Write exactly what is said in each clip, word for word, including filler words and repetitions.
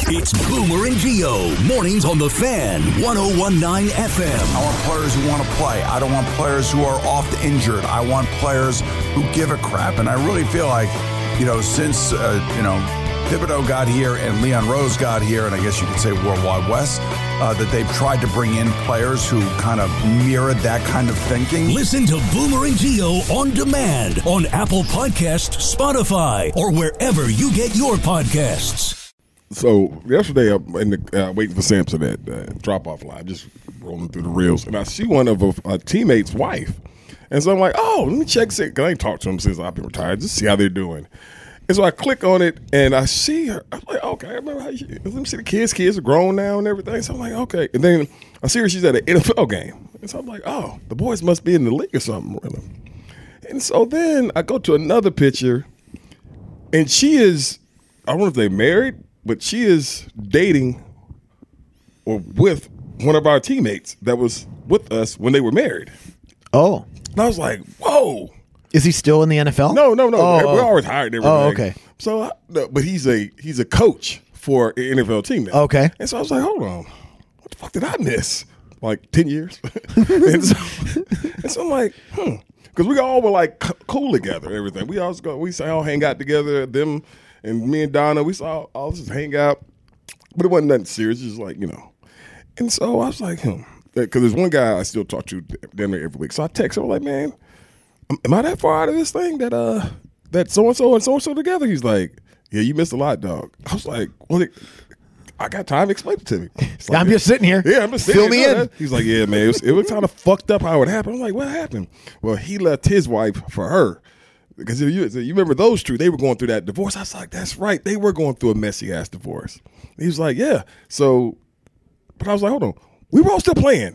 It's Boomer and Gio, mornings on The Fan, one oh one point nine F M. I want players who want to play. I don't want players who are oft injured. I want players who give a crap. And I really feel like, you know, since, uh, you know, Thibodeau got here and Leon Rose got here, and I guess you could say Worldwide West, uh, that they've tried to bring in players who kind of mirrored that kind of thinking. Listen to Boomer and Gio on demand on Apple Podcasts, Spotify, or wherever you get your podcasts. So yesterday, I'm in the, uh, waiting for Samson at uh, drop-off line, just rolling through the reels, and I see one of a, a teammate's wife. And so I'm like, oh, let me check, because I ain't talked to them since I've been retired, just see how they're doing. And so I click on it, and I see her. I'm like, okay, I remember how you, let me see the kids. Kids are grown now and everything. So I'm like, okay. And then I see her, she's at an N F L game. And so I'm like, oh, the boys must be in the league or something, really. And so then I go to another picture, and she is, I don't know if they're married, but she is dating or with one of our teammates that was with us when they were married. Oh. And I was like, whoa. Is he still in the N F L? No, no, no. Oh, We're oh. always hired and everything. Oh, okay. So, I, no, but he's a he's a coach for an N F L team now. Okay. And so I was like, hold on, what the fuck did I miss? Like ten years. and, so, and so I'm like, hmm, because we all were like cool together, everything. We all go, we all hang out together. Them and me and Donna, we saw all just hang out, but it wasn't nothing serious. Just like, you know. And so I was like, hmm, because there's one guy I still talk to damn near every week. So I text him, I'm like, man, am I that far out of this thing that uh that so and so and so and so together? He's like, yeah, you missed a lot, dog. I was like, well, it, I got time. Explain it to me. Like, I'm just sitting here. Yeah, I'm just sitting Fill here. me in. He's like, yeah, man, it was, it was kind of fucked up how it happened. I'm like, what happened? Well, he left his wife for her because you, you remember those two. They were going through that divorce. I was like, that's right. They were going through a messy ass divorce. He was like, yeah. So, but I was like, hold on. We were all still playing.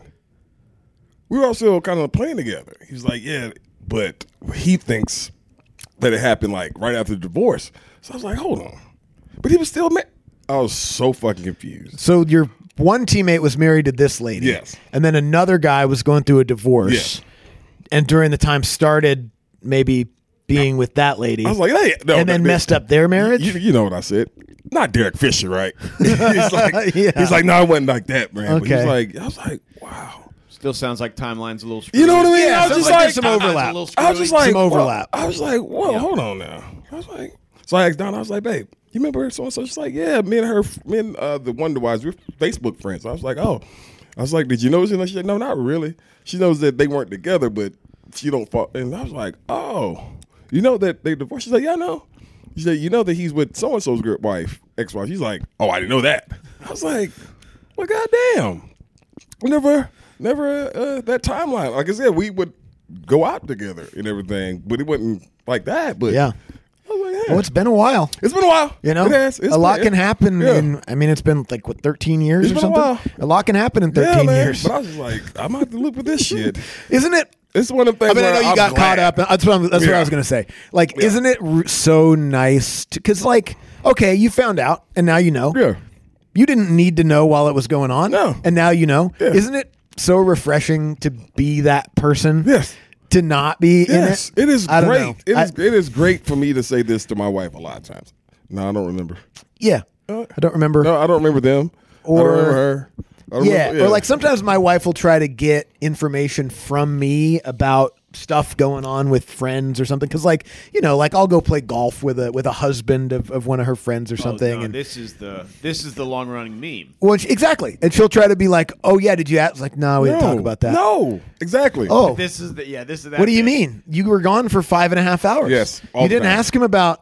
We were all still kind of playing together. He was like, yeah. But he thinks that it happened like right after the divorce. So I was like, hold on. But he was still mad. I was so fucking confused. So your one teammate was married to this lady. Yes. And then another guy was going through a divorce. Yes. And during the time started maybe being with that lady. I was like, hey. No, and then that, messed up their marriage? You, you know what I said. Not Derek Fisher, right? he's like, Yeah. he's like, no, it wasn't like that, man. But he was Okay. like, I was like, wow. Still sounds like timeline's a little screwy. You know what I mean? Yeah, I was sounds just like like, there's some overlap. a little I was just screwy. like, Some overlap. Well, I was like, whoa, Yeah. hold on now. I was like, so I asked Donna, I was like, babe, you remember so and so? She's like, yeah, me and her, me and uh, the Wonder Wives, we're Facebook friends. I was like, oh, I was like, did you know? She said, no, not really. She knows that they weren't together, but she don't fall. And I was like, oh, you know that they divorced? She's like, yeah, I know. She said, you know that he's with so and so's wife, ex-wife. She's like, oh, I didn't know that. I was like, well, goddamn, never, never uh, that timeline. Like I said, we would go out together and everything, but it wasn't like that. But Yeah. I was like, yeah. Well, it's been a while. It's been a while. You know, it has. It's a lot been- can happen Yeah. in, I mean, it's been like, what, thirteen years It's or been a something? while. A lot can happen in Yeah, thirteen man. years. But I was just like, I'm going to have to look with this shit. Isn't it? It's one of the things I mean, I where know you I'm got glad. caught up. That's what, I'm, that's what Yeah. I was going to say. Like, Yeah. isn't it r- so nice? Because, like, okay, you found out, and now you know. Yeah. You didn't need to know while it was going on. No. And now you know. Yeah. Isn't it so refreshing to be that person? Yes. To not be Yes. in it? It is I don't great. know. It is, I- it is great for me to say this to my wife a lot of times. No, I don't remember. Yeah. I don't remember. No, I don't remember them. I Or- don't remember her. I don't Yeah, remember- or like sometimes my wife will try to get information from me about stuff going on with friends or something because, like, you know, like I'll go play golf with a with a husband of, of one of her friends or something, Oh, no, and this is the this is the long running meme. well, she- exactly, and she'll try to be like, "Oh yeah, did you?" ask? Like, no, we didn't No. talk about that. No, exactly. Oh, This is the yeah. This is that. what do you bit. mean? You were gone for five and a half hours. Yes, all you the didn't time. ask him about.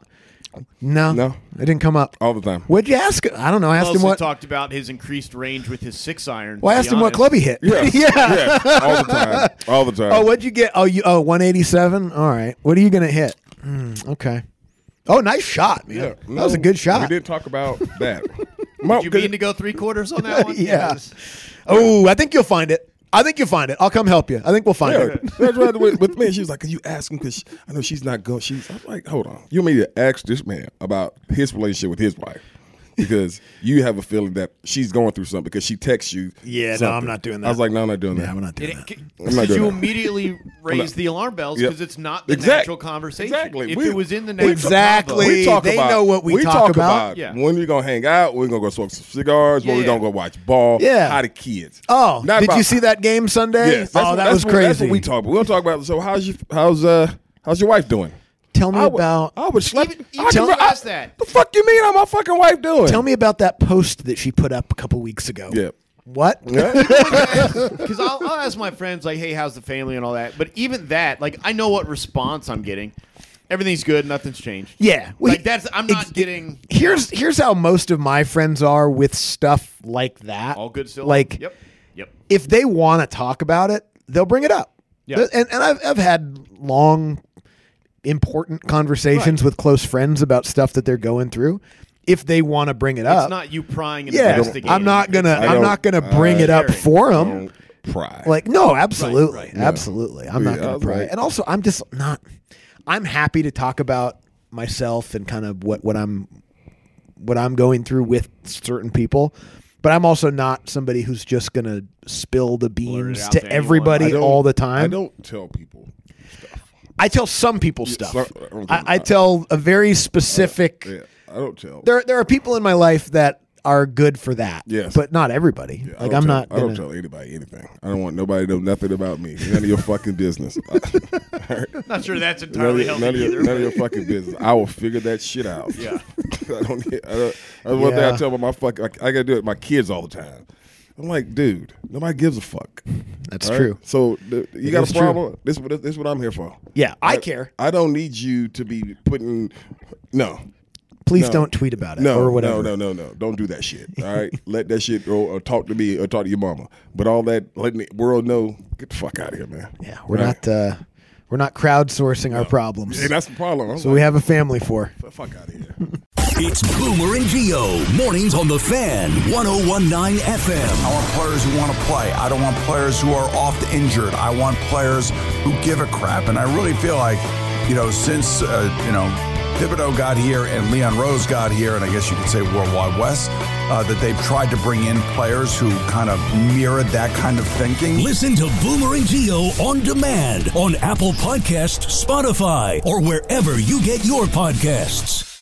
No, No. it didn't come up. All the time. What'd you ask? I don't know. I asked Mostly him what. talked about his increased range with his six iron. Well, I to asked be him what honest. club he hit. Yes. yeah. Yes. All the time. All the time. Oh, what'd you get? Oh, you oh one eighty-seven. All right. What are you gonna hit? Mm, okay. Oh, nice shot, man. Yeah, that no, was a good shot. We did talk about that. My- Did you mean to go three quarters on that one? Yeah. Oh, I think you'll find it. I think you'll find it. I'll come help you. I think we'll find Yeah, it. that's right. With, with me, she was like, "Can you ask him?" Because I know she's not going. She's. I'm like, hold on. You want me to ask this man about his relationship with his wife? because you have a feeling that she's going through something because she texts you. Yeah, no, something. I'm not doing that. I was like, no, I'm not doing that. Yeah, I'm not doing It, that. it, I'm not doing you that. immediately raise the alarm bells Yep. because it's not the Exact- natural conversation. exactly. If We- it was in the natural Exactly. convo- We talk They about, know what we talk about. Yeah. When we're gonna hang out, we're gonna go smoke some cigars, when we're Yeah. gonna go watch ball. Yeah. How the kids. Oh, Not did about- you see that game Sunday? Yes, that's oh, what- that that's was what, crazy. That's what we talk about. We'll talk about. So how's you? How's uh? How's your wife doing? Tell me I would, about. I would slap. Even- I even can- tell I- us that. The fuck you mean? How my fucking wife doing? Tell me about that post that she put up a couple weeks ago. Yeah. What? Yeah. Because I'll, I'll ask my friends, like, hey, how's the family and all that. But even that, like, I know what response I'm getting. Everything's good. Nothing's changed. Yeah. Well, Like, that's, I'm not ex- getting Here's here's how most of my friends are with stuff like that. all good still. Like, yep. Yep. if they want to talk about it, they'll bring it up. Yeah. And, and I've, I've had long, important conversations Right. with close friends about stuff that they're going through. If they want to bring it It's up, not you prying and yeah, investigating. I'm not gonna. It's- I I'm don't- not gonna bring I- it up Sharing. for them. Don't pry. Like, no, absolutely, right. Yeah. absolutely. I'm not Yeah, I gonna was pry. like- And also, I'm just not. I'm happy to talk about myself and kind of what what I'm what I'm going through with certain people. But I'm also not somebody who's just gonna spill the beans out to to anyone. everybody I don't- all the time. I don't tell people. I tell some people stuff. so- I don't I, tell- I tell a very specific. Yeah, I don't tell. There, there are people in my life that are good for that. Yes. but not everybody. Yeah, I like don't I'm tell- not. I don't Gonna, tell anybody anything. I don't want nobody to know nothing about me. None of your fucking business. Not sure that's None of, entirely your, healthy none, of your, either. none of your fucking business. I will figure that shit out. Yeah. I don't. I don't. That's one thing I Yeah. tell about my fuck. I, I gotta do it with my kids all the time. I'm like, dude, nobody gives a fuck. That's All right? true. So the, you It got is a true. problem? This, this, this is what I'm here for. Yeah, I care. I don't need you to be putting. No. Please No. don't tweet about it No, or whatever. no, no, no, no. Don't do that shit. All right, let that shit go or talk to me or talk to your mama. But all that letting the world know, get the fuck out of here, man. Yeah, we're Right? not. Uh, we're not crowdsourcing our problems. And that's the problem. I'm so like, we have a family for. fuck out of here. It's Boomer and Geo. Mornings on the Fan, one oh one point nine F M. I want players who want to play. I don't want players who are oft injured. I want players who give a crap. And I really feel like, you know, since, uh, you know, Thibodeau got here and Leon Rose got here, and I guess you could say Worldwide West, uh, that they've tried to bring in players who kind of mirrored that kind of thinking. Listen to Boomer and Geo on demand on Apple Podcasts, Spotify, or wherever you get your podcasts.